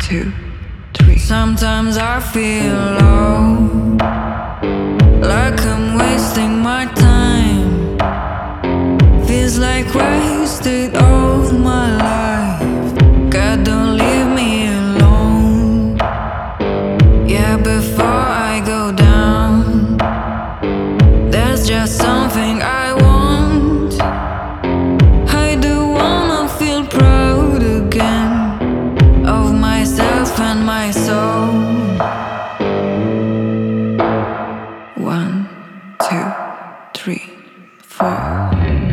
two, three. Sometimes I feel low, like I'm wasting my time. Feels like wasted all my life. God, don't leave me alone. Yeah, before I go down, there's just something I want. I do wanna feel proud again of myself and my soul. 1, 2, 3, 4.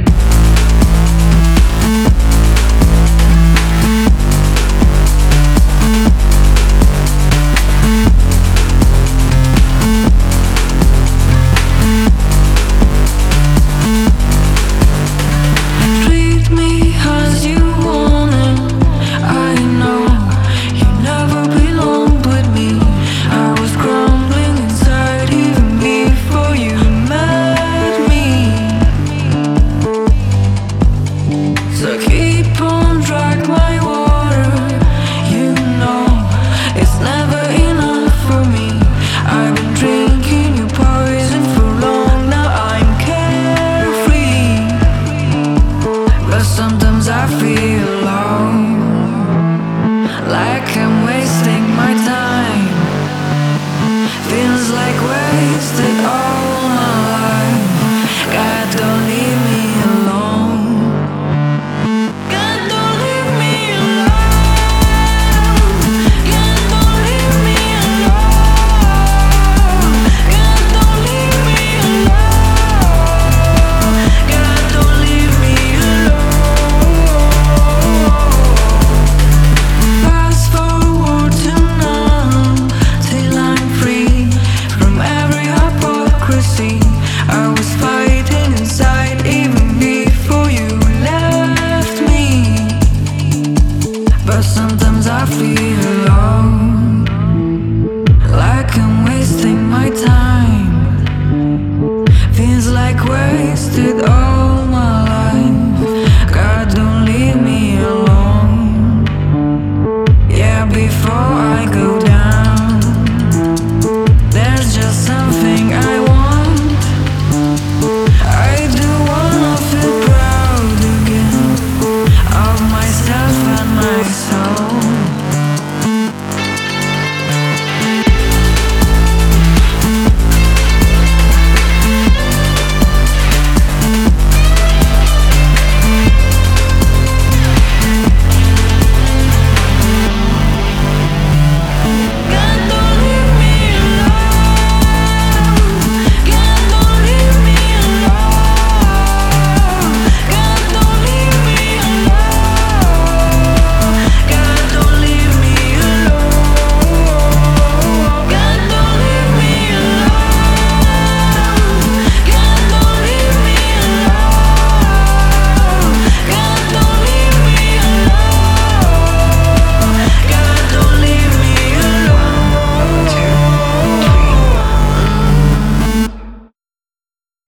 Sometimes I feel low, like I'm wasting my time. Feels like wasted all my life. God, don't leave me alone. God, don't leave me alone. God, don't leave me alone. God, don't leave me alone. God, don't leave me alone. Fast forward to now, till I'm free from every hypocrisy. I was fighting inside even before you left me. But sometimes I feel alone, like I'm wasting my time. Feels like wasted